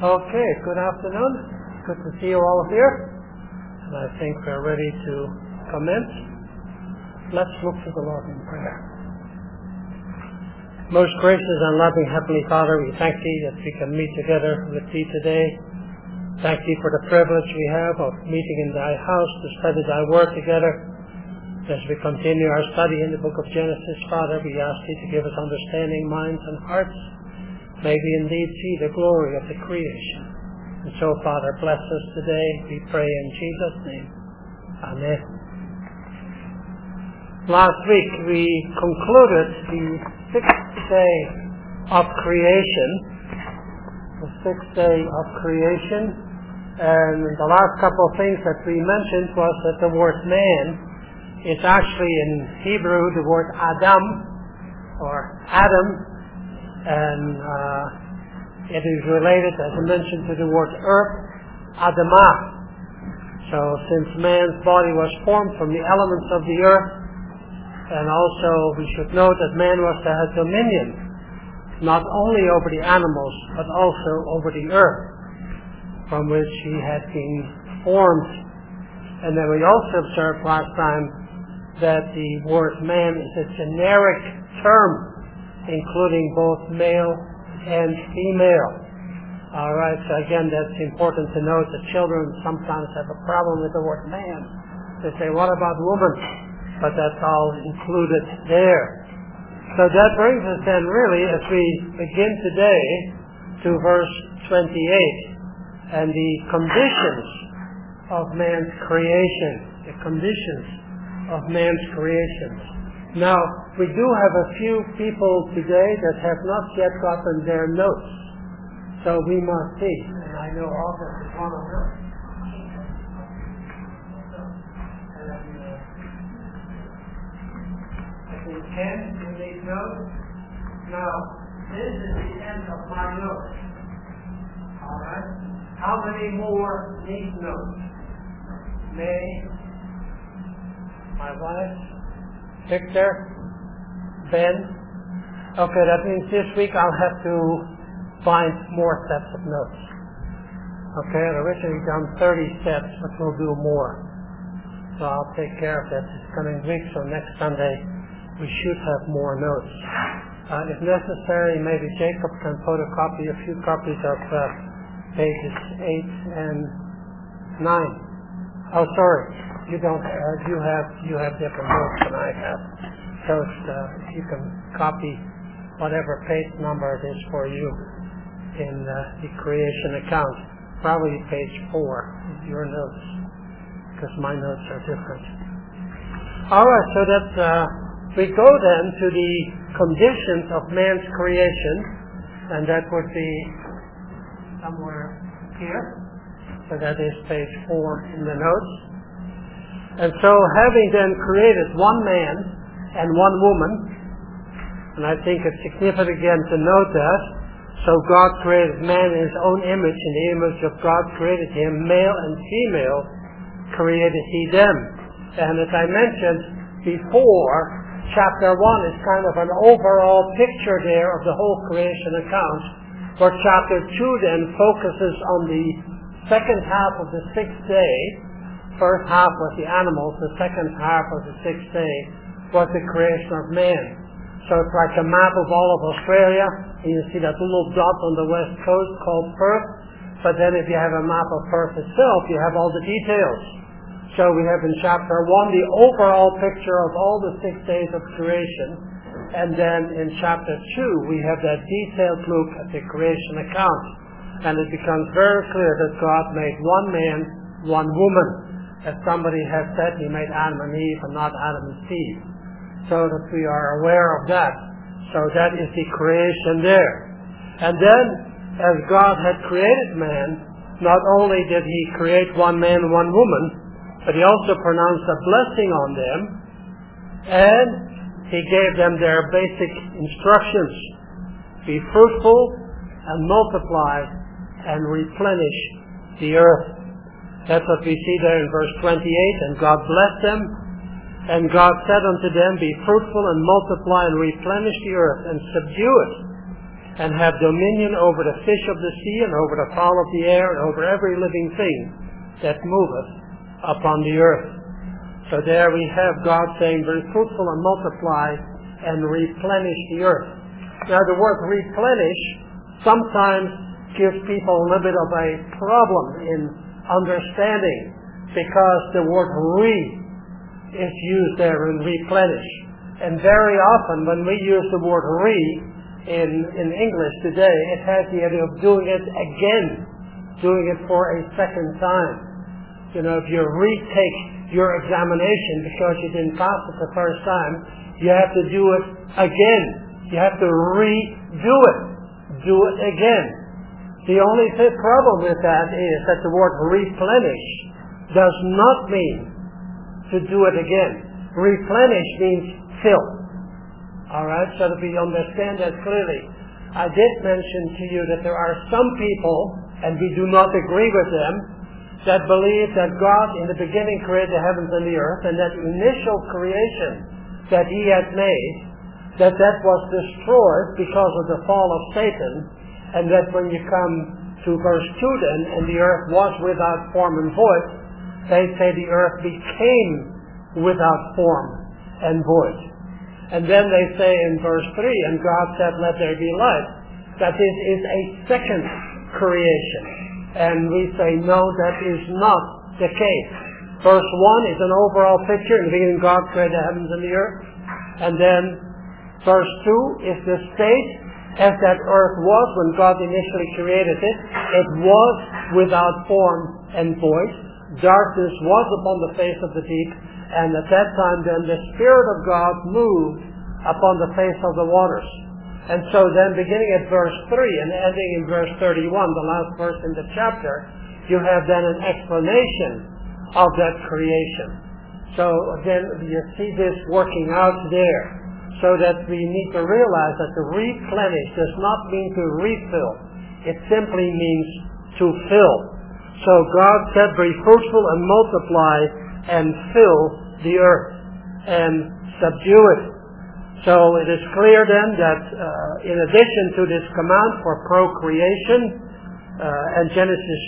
Okay, good afternoon. Good to see you all here. And I think we're ready to commence. Let's look to the Lord in prayer. Most gracious and loving Heavenly Father, we thank Thee that we can meet together with Thee today. Thank Thee for the privilege we have of meeting in Thy house to study Thy Word together. As we continue our study in the book of Genesis, Father, we ask Thee to give us understanding minds and hearts. May we indeed see the glory of the creation. And so, Father, bless us today, we pray in Jesus' name. Amen. Last week we concluded the sixth day of creation. The sixth day of creation. And the last couple of things that we mentioned was that the word man is actually in Hebrew the word Adam, or Adam, and it is related, as I mentioned, to the word earth, Adamah. So since man's body was formed from the elements of the earth, and also we should note that man was to have dominion, not only over the animals, but also over the earth, from which he had been formed. And then we also observed last time that the word man is a generic term, including both male and female. Alright, so again, that's important to note that children sometimes have a problem with the word man. They say, what about woman? But that's all included there. So that brings us then really, as we begin today, to verse 28, and the conditions of man's creation. The conditions of man's creation. Now, we do have a few people today that have not yet gotten their notes. So we must see. And I know Albert is one of them. I think Ken, you need notes. Now, this is the end of my notes. Alright? How many more need notes? May, my wife, Victor, Ben. Okay, that means this week I'll have to find more sets of notes. Okay, I'd originally done 30 sets, but we'll do more. So I'll take care of that this coming week, so next Sunday we should have more notes. If necessary, maybe Jacob can photocopy a few copies of pages 8 and 9. Oh, sorry. You don't. You have different notes than I have. So you can copy whatever page number it is for you in the creation account. Probably page 4 is your notes, because my notes are different. All right. So that we go then to the conditions of man's creation, and that would be somewhere here. So that is page 4 in the notes. And so having then created one man and one woman, and I think it's significant again to note that, so God created man in his own image, in the image of God created him, male and female created he them. And as I mentioned before, chapter 1 is kind of an overall picture there of the whole creation account, where chapter 2 then focuses on the second half of the sixth day. First half was the animals, the second half of the sixth day was the creation of man. So it's like a map of all of Australia, and you see that little dot on the west coast called Perth, but then if you have a map of Perth itself, you have all the details. So we have in chapter 1 the overall picture of all the 6 days of creation, and then in chapter 2 we have that detailed look at the creation account, and it becomes very clear that God made one man, one woman. As somebody has said, he made Adam and Eve and not Adam and Steve. So that we are aware of that. So that is the creation there. And then, as God had created man, not only did he create one man and one woman, but he also pronounced a blessing on them, and he gave them their basic instructions. Be fruitful and multiply and replenish the earth. That's what we see there in verse 28. And God blessed them, and God said unto them, be fruitful and multiply and replenish the earth and subdue it, and have dominion over the fish of the sea, and over the fowl of the air, and over every living thing that moveth upon the earth. So there we have God saying, be fruitful and multiply and replenish the earth. Now the word replenish sometimes gives people a little bit of a problem in understanding, because the word re is used there in replenish. And very often when we use the word re in English today, it has the idea of doing it again, doing it for a second time. You know, if you retake your examination because you didn't pass it the first time, you have to do it again. You have to redo it. Do it again. The only problem with that is that the word replenish does not mean to do it again. Replenish means fill. Alright, so that we understand that clearly. I did mention to you that there are some people, and we do not agree with them, that believe that God in the beginning created the heavens and the earth, and that initial creation that He had made, that was destroyed because of the fall of Satan, and that when you come to verse 2 then, and the earth was without form and void, they say the earth became without form and void. And then they say in verse 3, and God said, let there be light, that this is a second creation. And we say, no, that is not the case. Verse 1 is an overall picture. In the beginning God created the heavens and the earth. And then verse 2 is the state as that earth was when God initially created it. It was without form and void. Darkness was upon the face of the deep. And at that time then the Spirit of God moved upon the face of the waters. And so then beginning at verse 3 and ending in verse 31, the last verse in the chapter, you have then an explanation of that creation. So again, you see this working out there, so that we need to realize that to replenish does not mean to refill. It simply means to fill. So God said, be fruitful and multiply and fill the earth and subdue it. So it is clear then that in addition to this command for procreation, and Genesis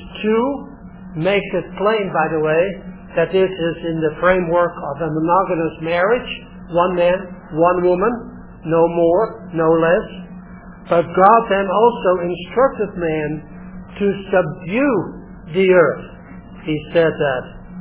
2 makes it plain, by the way, that this is in the framework of a monogamous marriage, one man, one woman, no more, no less. But God then also instructed man to subdue the earth. He said that,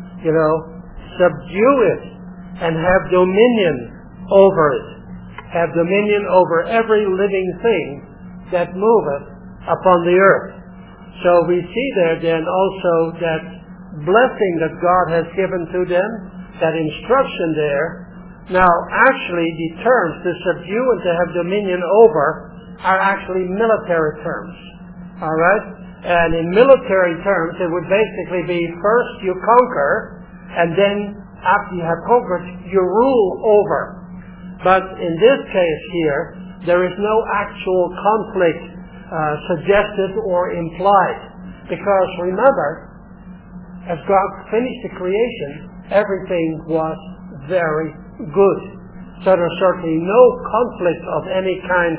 subdue it and have dominion over it. Have dominion over every living thing that moveth upon the earth. So we see there then also that blessing that God has given to them, that instruction there. Now actually the terms to subdue and to have dominion over are actually military terms. Alright? And in military terms it would basically be first you conquer, and then after you have conquered you rule over. But in this case here, there is no actual conflict suggested or implied. Because remember, as God finished the creation, everything was very good. So there's certainly no conflict of any kind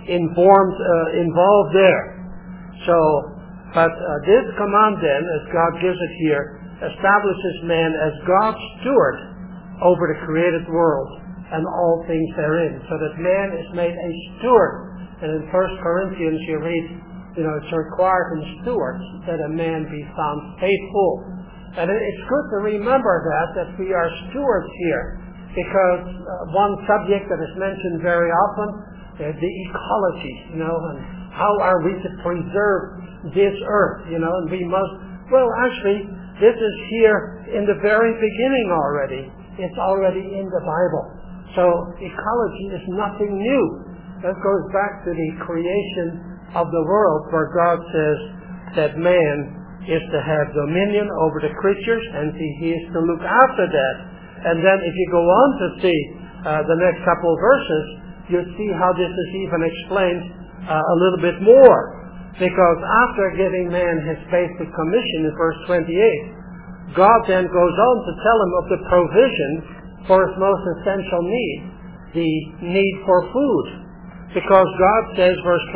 involved there. So, but this command then, as God gives it here, establishes man as God's steward over the created world and all things therein, so that man is made a steward. And in 1 Corinthians you read, it's required in stewards that a man be found faithful. And it's good to remember that we are stewards here, because one subject that is mentioned very often is the ecology, and how are we to preserve this earth, and we must, actually, this is here in the very beginning already. It's already in the Bible. So ecology is nothing new. That goes back to the creation of the world, where God says that man is to have dominion over the creatures, and he is to look after that. And then if you go on to see the next couple of verses, you see how this is even explained a little bit more. Because after giving man his basic commission in verse 28, God then goes on to tell him of the provision for his most essential need, the need for food. Because God says, verse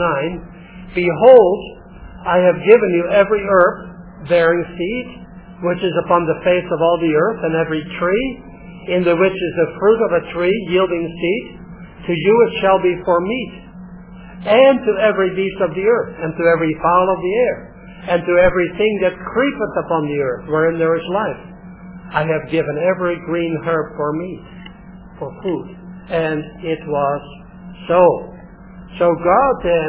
29, Behold, I have given you every herb bearing seed, which is upon the face of all the earth, and every tree, in the which is the fruit of a tree yielding seed. To you it shall be for meat, and to every beast of the earth, and to every fowl of the air, and to everything that creepeth upon the earth, wherein there is life. I have given every green herb for meat, for food. And it was so. So God then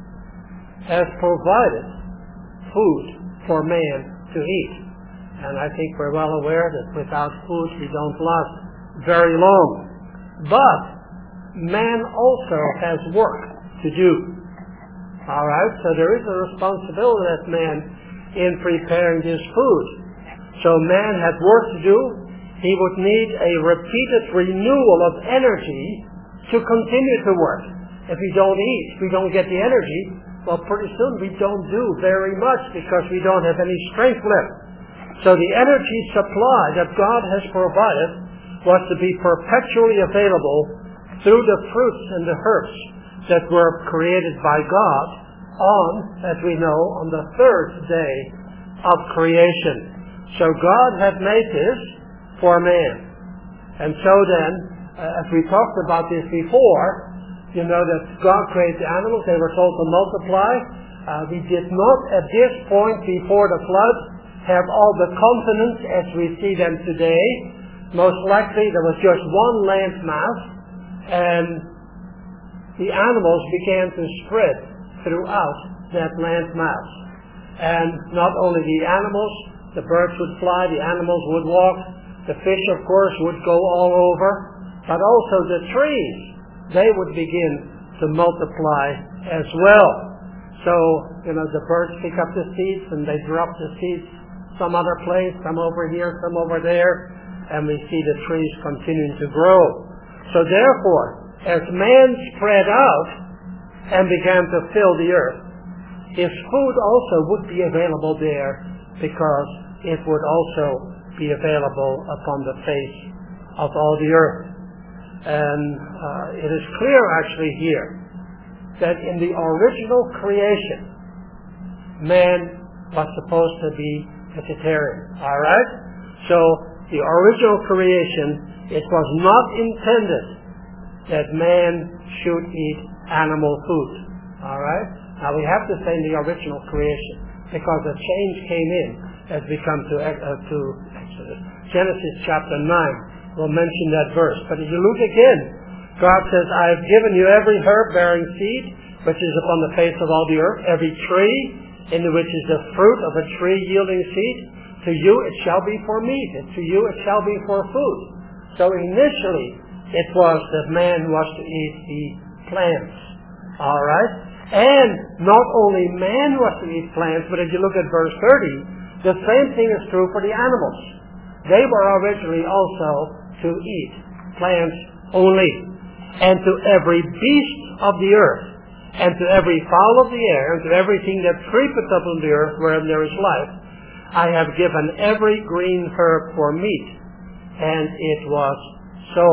has provided food for man to eat. And I think we're well aware that without food we don't last very long. But man also has work to do. Alright, so there is a responsibility of man in preparing this food. So man has work to do. He would need a repeated renewal of energy to continue to work. If we don't eat, we don't get the energy, well, pretty soon we don't do very much because we don't have any strength left. So the energy supply that God has provided was to be perpetually available through the fruits and the herbs that were created by God on, as we know, on the third day of creation. So God had made this for man. And so then, as we talked about this before, you know that God created the animals, they were told to multiply. We did not at this point before the flood have all the continents as we see them today. Most likely there was just one land mass, and the animals began to spread throughout that land mass. And not only the animals, the birds would fly, the animals would walk, the fish, of course, would go all over, but also the trees, they would begin to multiply as well. So, you know, the birds pick up the seeds and they drop the seeds some other place, some over here, some over there, and we see the trees continuing to grow. So therefore, as man spread out and began to fill the earth, his food also would be available there because it would also be available upon the face of all the earth. And it is clear actually here that in the original creation, man was supposed to be vegetarian. Alright? So the original creation, it was not intended that man should eat animal food. Alright? Now we have to say in the original creation, because a change came in as we come to Exodus. Genesis chapter 9 will mention that verse. But if you look again, God says, I have given you every herb bearing seed, which is upon the face of all the earth, every tree, in which is the fruit of a tree yielding seed. To you it shall be for meat, and to you it shall be for food. So initially, it was that man was to eat the plants. Alright? And not only man was to eat plants, but if you look at verse 30, the same thing is true for the animals. They were originally also to eat plants only. And to every beast of the earth, and to every fowl of the air, and to everything that creepeth upon the earth wherein there is life, I have given every green herb for meat. And it was so.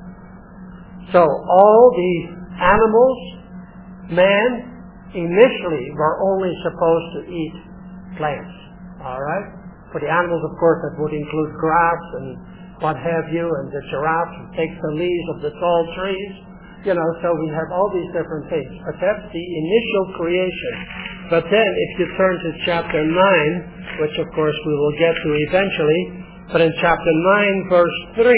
So all the animals, man, initially were only supposed to eat plants. Alright? For the animals, of course, that would include grass and what have you, and the giraffe who takes the leaves of the tall trees. You know, so we have all these different things. But that's the initial creation. But then, if you turn to chapter 9, which of course we will get to eventually, but in chapter 9, verse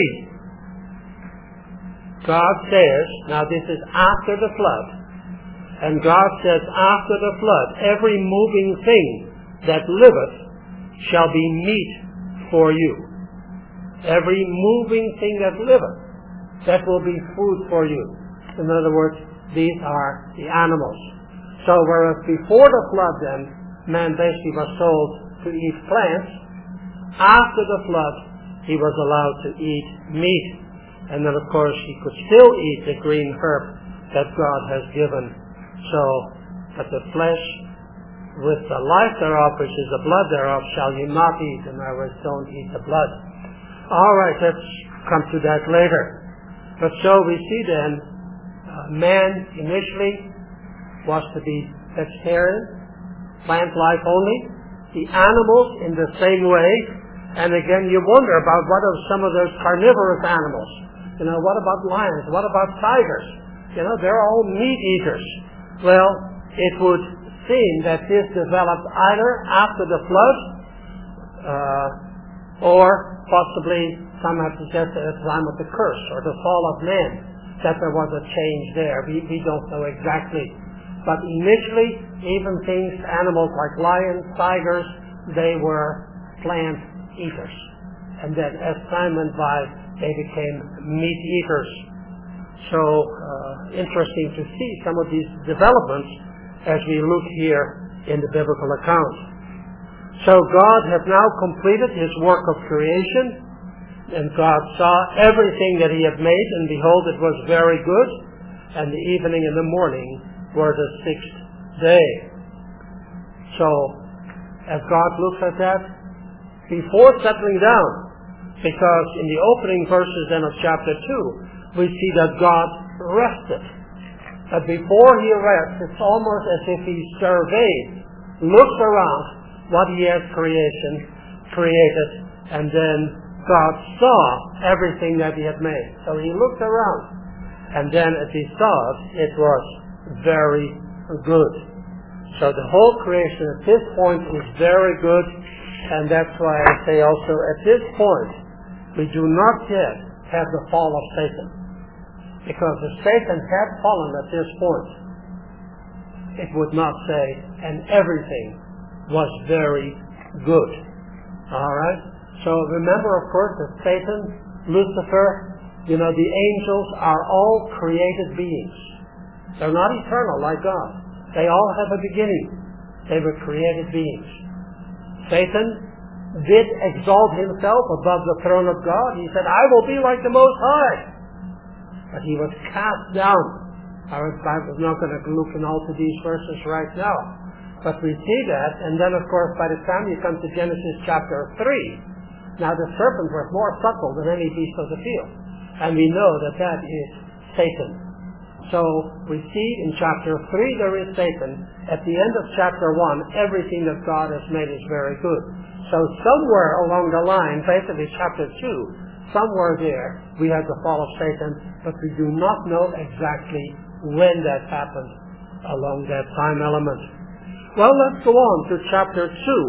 3, God says, now this is after the flood, and God says, after the flood, every moving thing that liveth shall be meat for you. Every moving thing that liveth, that will be food for you. In other words, these are the animals. So whereas before the flood then, man basically was told to eat plants, after the flood, he was allowed to eat meat. And then of course he could still eat the green herb that God has given. So, but the flesh with the life thereof, which is the blood thereof, shall you not eat. In other words, don't eat the blood. Alright, let's come to that later. But so we see then, Man initially was to be vegetarian, plant life only. The animals in the same way. And again, you wonder about what are some of those carnivorous animals. What about lions? What about tigers? They're all meat eaters. Well, it would seem that this developed either after the flood, or possibly some have suggested at the time of the curse or the fall of man, that there was a change there. We don't know exactly. But initially, even animals like lions, tigers, they were plant eaters. And then as time went by, they became meat eaters. So, interesting to see some of these developments as we look here in the biblical account. So God has now completed His work of creation, and God saw everything that He had made, and behold, it was very good, and the evening and the morning were the sixth day. So, as God looks at that, before settling down, because in the opening verses then of chapter 2, we see that God rested. But before He rests, it's almost as if He surveyed, looks around what He has created, and then God saw everything that He had made. So He looked around, and then as He saw it, it was very good. So the whole creation at this point is very good, and that's why I say also at this point, we do not yet have the fall of Satan. Because if Satan had fallen at this point, it would not say, and everything was very good. Alright? So remember, of course, that Satan, Lucifer, the angels are all created beings. They're not eternal like God. They all have a beginning. They were created beings. Satan did exalt himself above the throne of God. He said, I will be like the Most High. But he was cast down. I'm not going to look in all to these verses right now. But we see that, and then of course by the time you come to Genesis chapter 3, now the serpent was more subtle than any beast of the field. And we know that that is Satan. So we see in chapter 3 there is Satan. At the end of chapter 1, everything that God has made is very good. So somewhere along the line, basically chapter 2, somewhere there, we have the fall of Satan, but we do not know exactly when that happened along that time element. Well, let's go on to chapter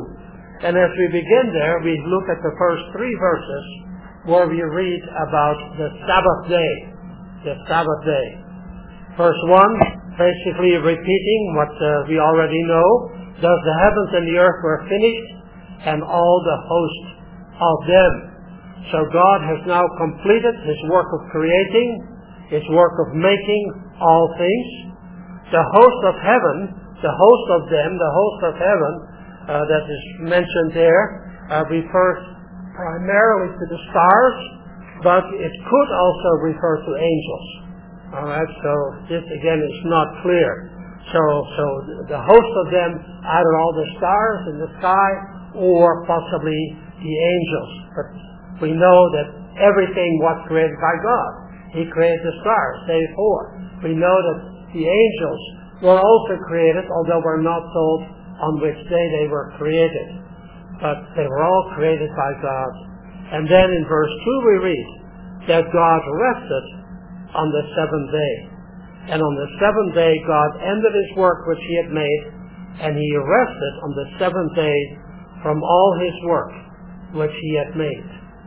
2. And as we begin there, we look at the first 3 verses where we read about the Sabbath day. The Sabbath day. Verse 1, basically repeating what we already know. Thus the heavens and the earth were finished, and all the host of them. So God has now completed His work of creating, His work of making all things. The host of heaven, the host of them, the host of heaven that is mentioned there refers primarily to the stars, but it could also refer to angels. Alright, so this again is not clear. So the host of them, either all the stars in the sky or possibly the angels. But we know that everything was created by God. He created the stars, day 4. We know that the angels were also created, although we're not told on which day they were created. But they were all created by God. And then in verse 2 we read that God rested on the 7th day. And on the 7th day God ended His work which He had made, and He rested on the 7th day from all His work which He had made.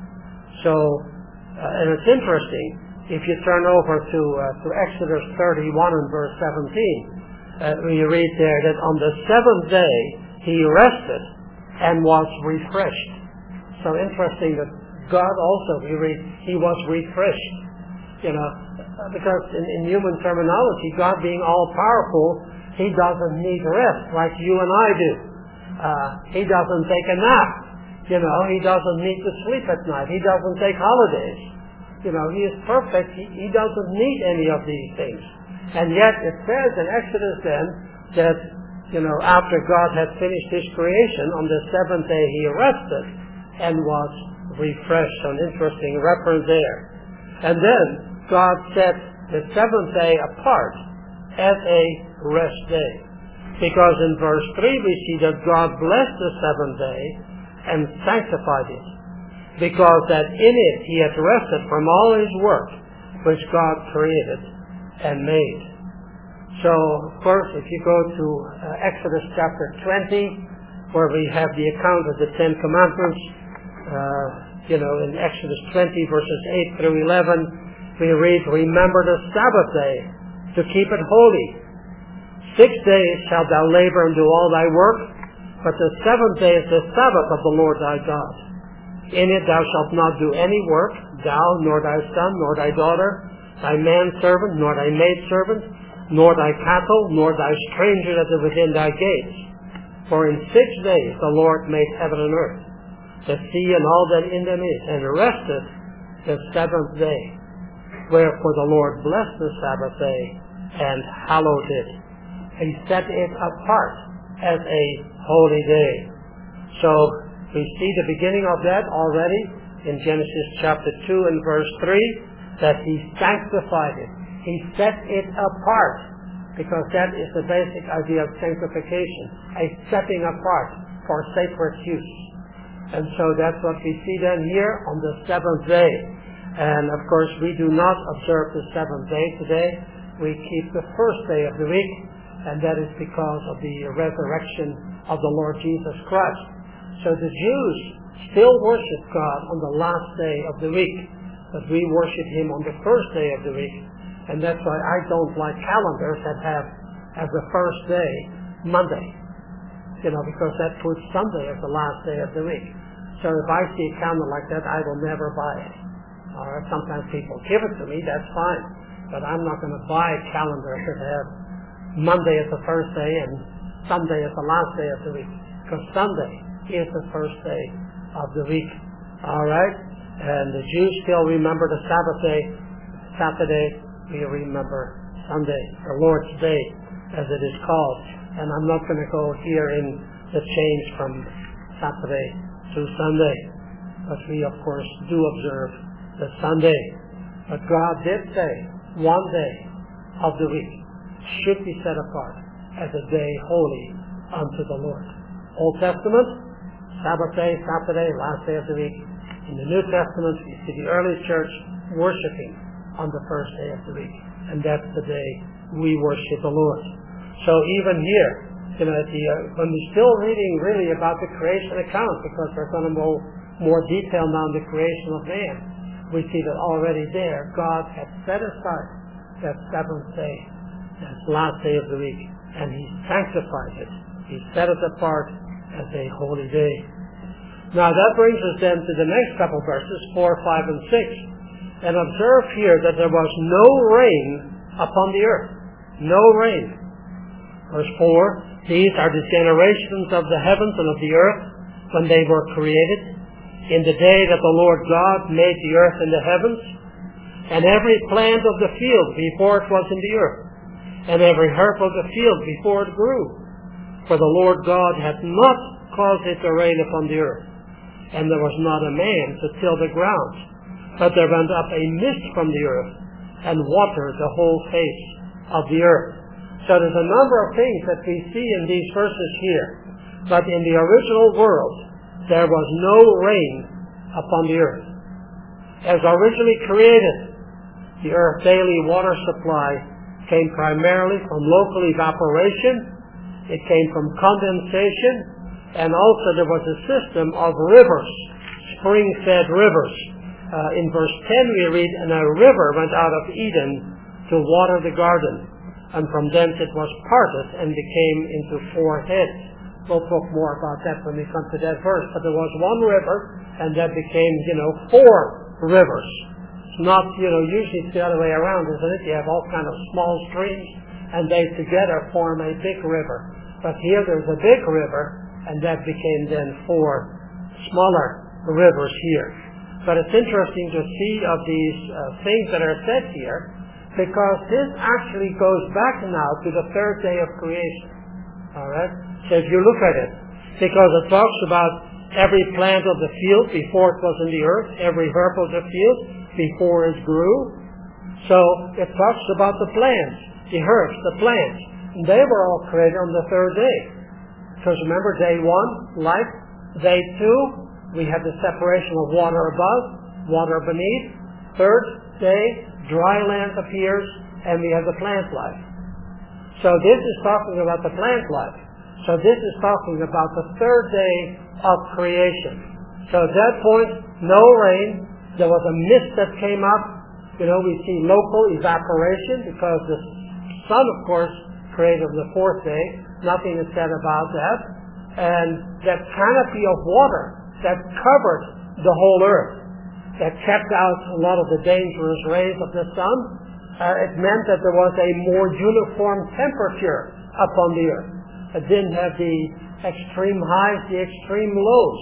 So, and it's interesting, if you turn over to Exodus 31 and verse 17, we read there that on the 7th day He rested and was refreshed. So interesting that God also, we read, He was refreshed. Because in human terminology, God being all-powerful, He doesn't need rest like you and I do. He doesn't take a nap. He doesn't need to sleep at night. He doesn't take holidays. He is perfect. He doesn't need any of these things. And yet it says in Exodus then that, after God had finished His creation, on the 7th day He rested and was refreshed. So an interesting reference there. And then God set the seventh day apart as a rest day. Because in verse 3 we see that God blessed the seventh day and sanctified it, because that in it he had rested from all his work which God created and made. So first, if you go to Exodus chapter 20, where we have the account of the Ten Commandments, in Exodus 20 verses 8 through 11, we read, "Remember the Sabbath day to keep it holy. 6 days shalt thou labor and do all thy work, but the seventh day is the Sabbath of the Lord thy God. In it thou shalt not do any work, thou, nor thy son, nor thy daughter, thy manservant, nor thy maidservant, nor thy cattle, nor thy stranger that is within thy gates. For in 6 days the Lord made heaven and earth, the sea and all that in them is, and rested the seventh day. Wherefore the Lord blessed the Sabbath day and hallowed it." He set it apart as a holy day. So we see the beginning of that already in Genesis chapter 2 and verse 3, that he sanctified it. He set it apart, because that is the basic idea of sanctification, a setting apart for sacred use. And so that's what we see then here on the seventh day. And of course we do not observe the seventh day today. We keep the first day of the week, and that is because of the resurrection of the Lord Jesus Christ. So the Jews still worship God on the last day of the week, but we worship him on the first day of the week. And that's why I don't like calendars that have as the first day Monday, because that puts Sunday as the last day of the week. So if I see a calendar like that, I will never buy it. Or sometimes people give it to me, that's fine. But I'm not going to buy calendars that have Monday as the first day and Sunday as the last day of the week. Because Sunday is the first day of the week. Alright? And the Jews still remember the Sabbath day. Saturday, we remember Sunday, the Lord's Day, as it is called. And I'm not going to go here in the change from Saturday to Sunday. But we, of course, do observe the Sunday. But God did say one day of the week should be set apart as a day holy unto the Lord. Old Testament, Sabbath day, Saturday, last day of the week. In the New Testament, we see the early church worshiping on the first day of the week. And that's the day we worship the Lord. So even here, when we're still reading really about the creation account, because we're going to go more detail now on the creation of man, we see that already there, God had set aside that seventh day, that last day of the week, and he sanctified it. He set it apart as a holy day. Now that brings us then to the next couple verses, 4, 5, and 6. And observe here that there was no rain upon the earth. No rain. Verse 4, these are the generations of the heavens and of the earth when they were created, in the day that the Lord God made the earth and the heavens, and every plant of the field before it was in the earth, and every herb of the field before it grew. For the Lord God hath not caused it to rain upon the earth, and there was not a man to till the ground, but there went up a mist from the earth, and watered the whole face of the earth. So there's a number of things that we see in these verses here. But in the original world, there was no rain upon the earth. As originally created, the earth's daily water supply came primarily from local evaporation. It came from condensation, and also there was a system of rivers, spring-fed rivers. In verse 10 we read, and a river went out of Eden to water the garden, and from thence it was parted and became into 4 heads. We'll talk more about that when we come to that verse. But there was one river, and that became, 4 rivers. It's not, usually it's the other way around, isn't it? You have all kind of small streams, and they together form a big river. But here there's a big river, and that became then 4 smaller rivers here. But it's interesting to see of these things that are said here, because this actually goes back now to the third day of creation. Alright? So if you look at it, because it talks about every plant of the field before it was in the earth, every herb of the field before it grew. So it talks about the plants, the herbs, the plants. And they were all created on the third day. Because remember, day 1, life. Day 2, we have the separation of water above, water beneath. Third day, dry land appears, and we have the plant life. So this is talking about the plant life. So this is talking about the third day of creation. So at that point, no rain. There was a mist that came up. We see local evaporation because the sun, of course, created on the fourth day. Nothing is said about that. And that canopy of water that covered the whole earth, that kept out a lot of the dangerous rays of the sun, it meant that there was a more uniform temperature upon the earth. It didn't have the extreme highs, the extreme lows.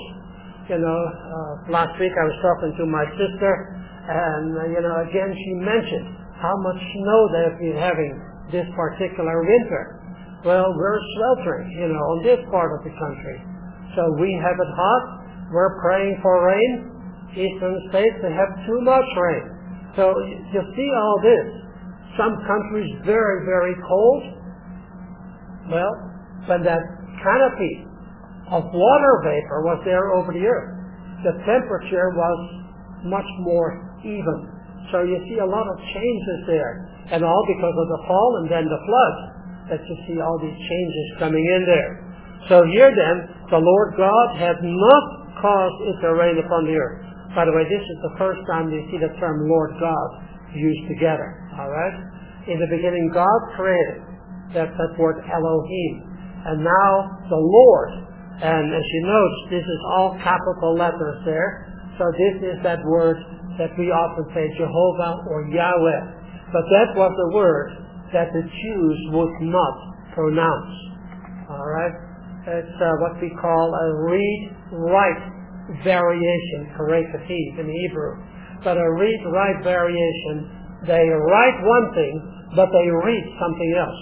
Last week I was talking to my sister, and again she mentioned how much snow they've been having this particular winter. Well, we're sweltering, on this part of the country. So we have it hot. We're praying for rain. Eastern states, they have too much rain. So you see all this. Some countries very, very cold. Well, when that canopy of water vapor was there over the earth, the temperature was much more even. So you see a lot of changes there, and all because of the fall and then the flood, that you see all these changes coming in there. So here then, the Lord God had not caused it to rain upon the earth. By the way, this is the first time we see the term Lord God used together. All right? In the beginning, God created. That's that word Elohim. And now the Lord. And as you notice, this is all capital letters there. So this is that word that we often say Jehovah or Yahweh. But that was the word that the Jews would not pronounce. All right? It's what we call a read-write variation, karefativ in Hebrew. But a read-write variation, they write one thing, but they read something else.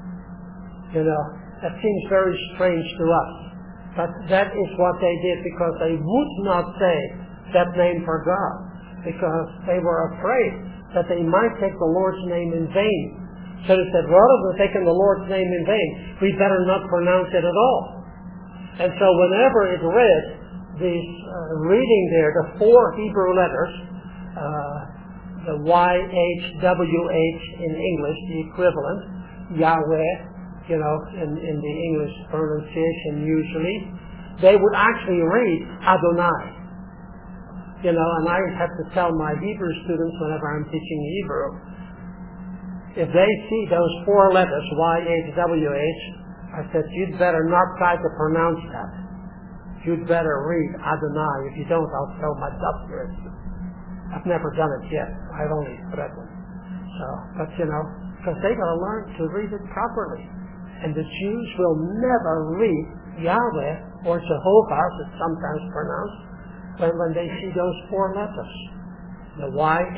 That seems very strange to us. But that is what they did, because they would not say that name for God, because they were afraid that they might take the Lord's name in vain. So they said, rather than taking the Lord's name in vain, we better not pronounce it at all. And so whenever it read this reading there, the 4 Hebrew letters, the YHWH in English, the equivalent, Yahweh, in the English pronunciation usually, they would actually read Adonai. And I have to tell my Hebrew students whenever I'm teaching Hebrew, if they see those 4 letters, YHWH, I said, you'd better not try to pronounce that. You'd better read Adonai. If you don't, I'll tell my doctorate. I've never done it yet. I've only threatened. But because they got to learn to read it properly. And the Jews will never read Yahweh or Jehovah, as it's sometimes pronounced, when they see those 4 letters, the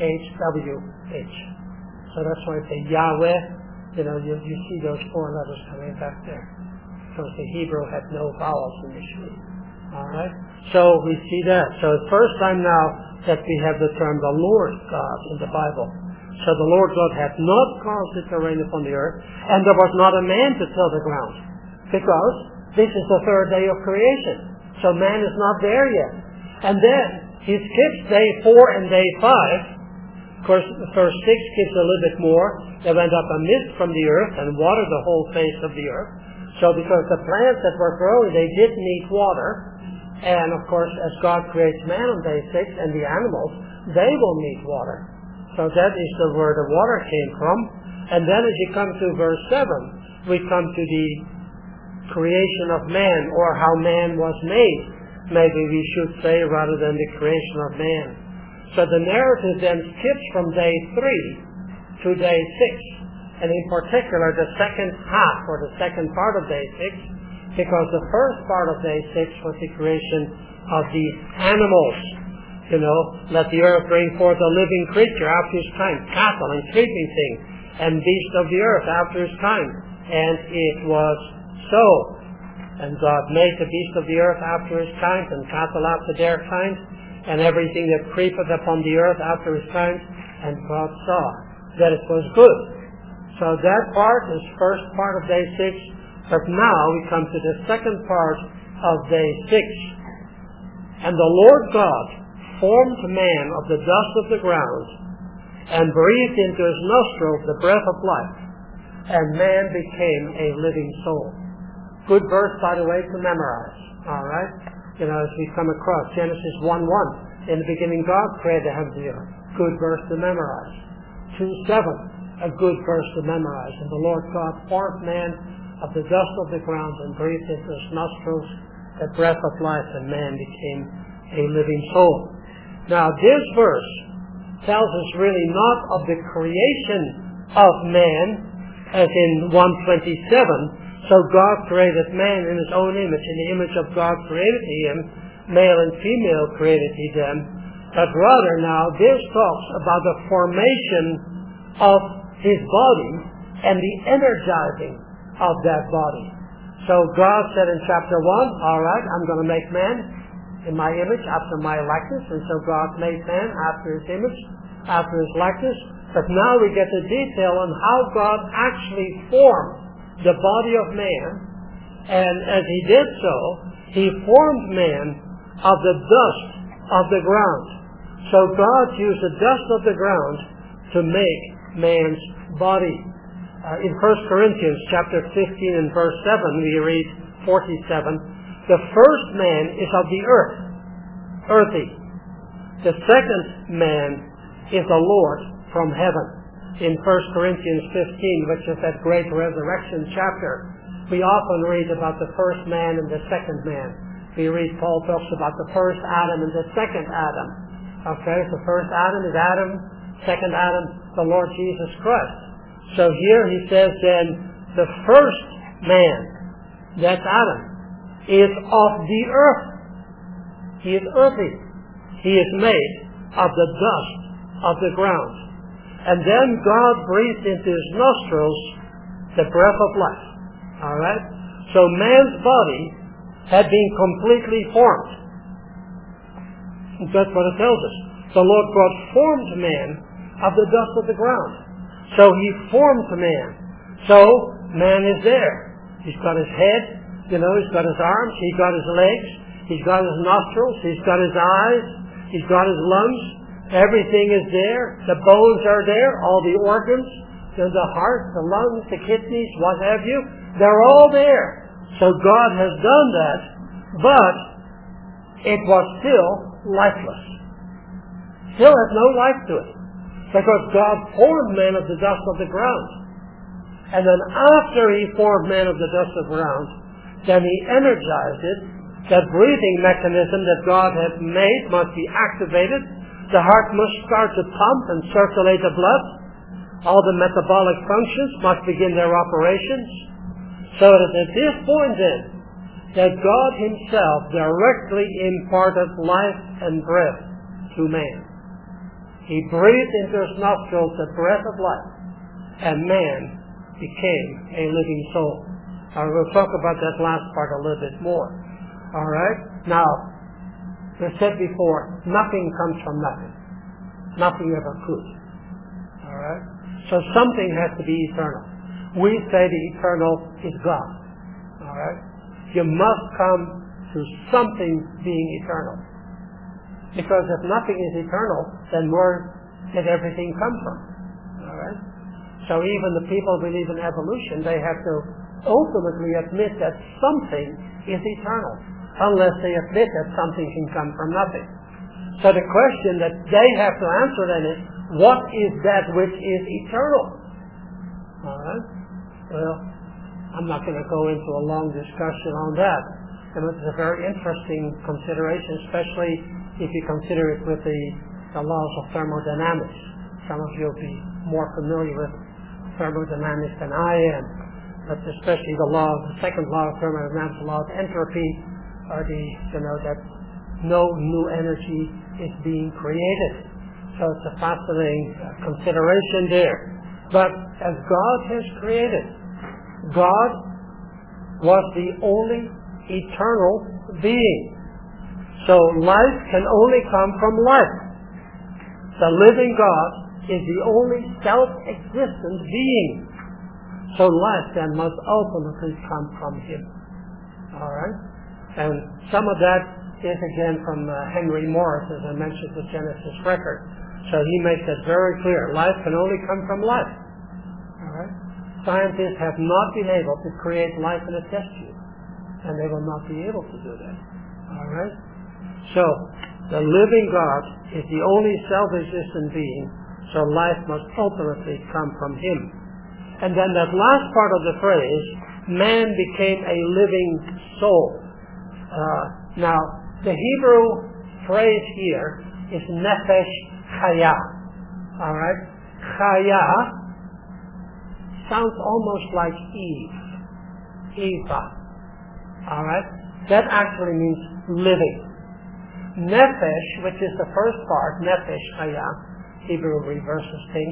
YHWH. So that's why I say Yahweh. You see those 4 letters coming back there, because the Hebrew had no vowels initially. All right. So we see that. So the first time now that we have the term the Lord God in the Bible. So the Lord God hath not caused it to rain upon the earth, and there was not a man to till the ground, because this is the third day of creation. So man is not there yet. And then he skips day 4 and day 5. Of course, the first 6 gives a little bit more. There went up a mist from the earth and watered the whole face of the earth. So because the plants that were growing, they did need water. And of course, as God creates man on day 6 and the animals, they will need water. So that is where the water came from. And then as you come to verse 7, we come to the creation of man, or how man was made. Maybe we should say, rather than the creation of man. So the narrative then skips from day 3 to day 6, and in particular the second half, or the second part of day 6, because the first part of day 6 was the creation of the animals. Let the earth bring forth a living creature after his kind, cattle and creeping thing, and beast of the earth after his kind. And it was so. And God made the beast of the earth after his kind, and cattle after their kind, and everything that creepeth upon the earth after his kind. And God saw that it was good. So that part is first part of day 6, but now we come to the second part of day 6. And the Lord God formed man of the dust of the ground and breathed into his nostrils the breath of life, and man became a living soul. Good verse, by the way, to memorize. All right? As we come across Genesis 1:1, in the beginning God created the heavens and the earth. Good verse to memorize. 2:7, a good verse to memorize. And the Lord God formed man of the dust of the ground and breathed into his nostrils the breath of life, and man became a living soul. Now, this verse tells us really not of the creation of man, as in 1:27. So God created man in his own image. In the image of God created he him. Male and female created he them. But rather now, this talks about the formation of his body and the energizing of that body. So God said in chapter 1, all right, I'm going to make man in my image, after my likeness. And so God made man after his image, after his likeness. But now we get the detail on how God actually formed the body of man. And as he did so, he formed man of the dust of the ground. So God used the dust of the ground to make man's body. In 1 Corinthians chapter 15 and verse 7, we read 47, the first man is of the earth, earthy. The second man is the Lord from heaven. In 1 Corinthians 15, which is that great resurrection chapter, we often read about the first man and the second man. We read Paul talks about the first Adam and the second Adam. Okay, the first Adam is Adam, second Adam, the Lord Jesus Christ. So here he says then, the first man, that's Adam, is of the earth. He is earthy. He is made of the dust of the ground. And then God breathed into his nostrils the breath of life. All right? So man's body had been completely formed. That's what it tells us. The Lord God formed man of the dust of the ground. So he formed man. So man is there. He's got his head, he's got his arms, he's got his legs, he's got his nostrils, he's got his eyes, he's got his lungs. Everything is there. The bones are there, all the organs, the heart, the lungs, the kidneys, what have you. They're all there. So God has done that, but it was still lifeless. Still has no life to it. Because God formed man of the dust of the ground. And then after he formed man of the dust of the ground, then he energized it. That breathing mechanism that God had made must be activated. The heart must start to pump and circulate the blood. All the metabolic functions must begin their operations. So that at this point then, that God himself directly imparted life and breath to man. He breathed into his nostrils the breath of life, and man became a living soul. We'll talk about that last part a little bit more. All right? Now, as I said before, nothing comes from nothing. Nothing ever could. All right? So something has to be eternal. We say the eternal is God. All right? You must come to something being eternal. Because if nothing is eternal, then where did everything come from? All right? So even the people who believe in evolution, they have to ultimately admit that something is eternal, unless they admit that something can come from nothing. So the question that they have to answer then is, what is that which is eternal? All right? Well, I'm not going to go into a long discussion on that. And it's a very interesting consideration, especially if you consider it with the laws of thermodynamics. Some of you will be more familiar with thermodynamics than I am, but especially the second law of thermodynamics, the law of entropy, or that no new energy is being created. So it's a fascinating consideration there. But as God has created, God was the only eternal being. So life can only come from life. The living God is the only self-existent being. So life then must ultimately come from him. All right? And some of that is again from Henry Morris, as I mentioned, the Genesis record. So he makes it very clear. Life can only come from life. All right? Scientists have not been able to create life in a test tube. And they will not be able to do that. All right? So, the living God is the only self-existent being, so life must ultimately come from him. And then that last part of the phrase, man became a living soul. Now, the Hebrew phrase here is nefesh chaya. All right? Chaya sounds almost like Eva. All right? That actually means living. Nefesh, which is the first part, nefesh chaya, Hebrew reverses things.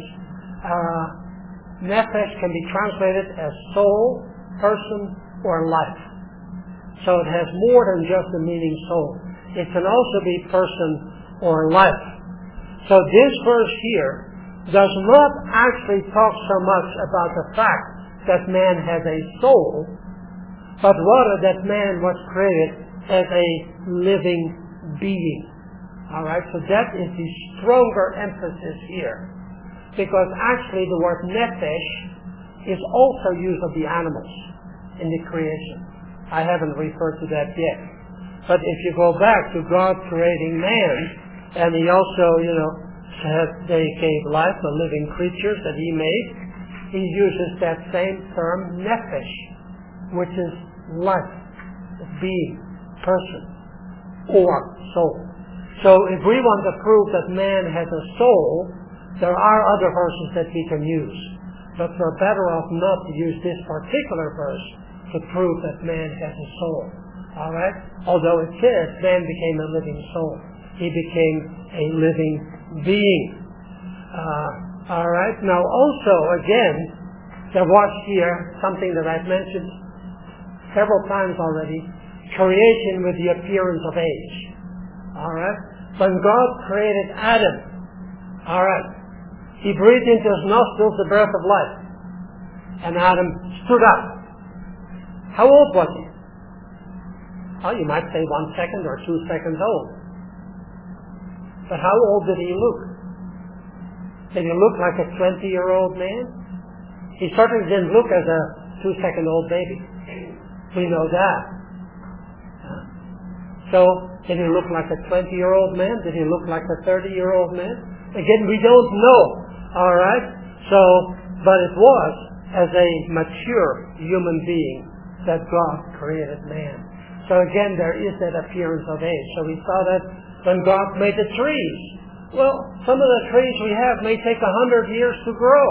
Nefesh can be translated as soul, person, or life. So it has more than just the meaning soul. It can also be person or life. So this verse here does not actually talk so much about the fact that man has a soul, but rather that man was created as a living being. Alright, so that is the stronger emphasis here. Because actually the word nefesh is also used of the animals in the creation. I haven't referred to that yet. But if you go back to God creating man, and he also, said they gave life to living creatures that he made, he uses that same term nefesh, which is life, being, person, or soul. So if we want to prove that man has a soul, there are other verses that we can use. But we're better off not to use this particular verse to prove that man has a soul. Alright? Although it says man became a living soul. He became a living being. Alright? Now also, again, there was here something that I've mentioned several times already, creation with the appearance of age. Alright? When God created Adam, alright, he breathed into his nostrils the breath of life. And Adam stood up. How old was he? Oh, you might say 1 second or 2 seconds old. But how old did he look? Did he look like a 20-year-old man? He certainly didn't look as a 2-second-old baby. We know that. So, did he look like a 20-year-old man? Did he look like a 30-year-old man? Again, we don't know. Alright? So, but it was as a mature human being that God created man. So again, there is that appearance of age. So we saw that when God made the trees. Well, some of the trees we have may take 100 years to grow.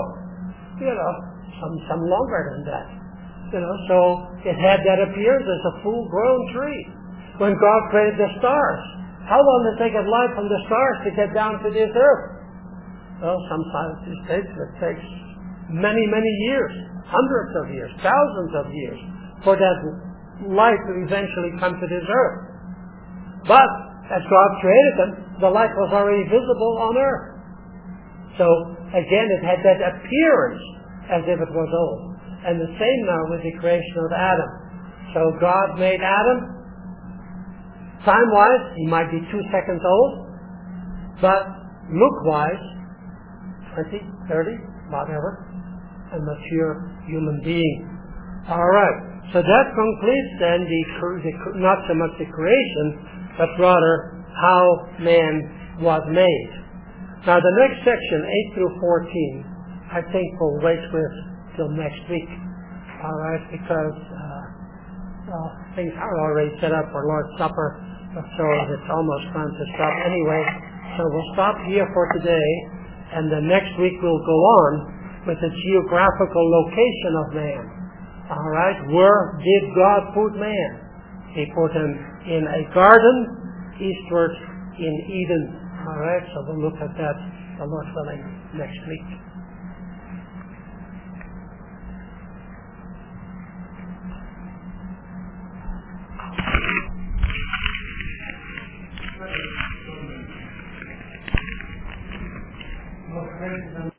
Some longer than that. So it had that appearance as a full-grown tree. When God created the stars, how long did it take light from the stars to get down to this earth? Well, sometimes it takes many, many years, hundreds of years, thousands of years, for that light to eventually come to this earth. But as God created them, the light was already visible on earth. So again, it had that appearance as if it was old. And the same now with the creation of Adam. So God made Adam. Time-wise, he might be 2 seconds old, but look-wise, 20, 30, whatever, a mature human being. All right. So that completes then not so much the creation, but rather how man was made. Now the next section, 8 through 14, I think we'll wait with till next week. All right, because things are already set up for Lord's Supper, so it's almost time to stop anyway. So we'll stop here for today, and the next week we'll go on with the geographical location of man. All right, where did God put man? He put him in a garden eastward in Eden. All right, so we'll look at that, the Lord willing, next week. Okay. brings them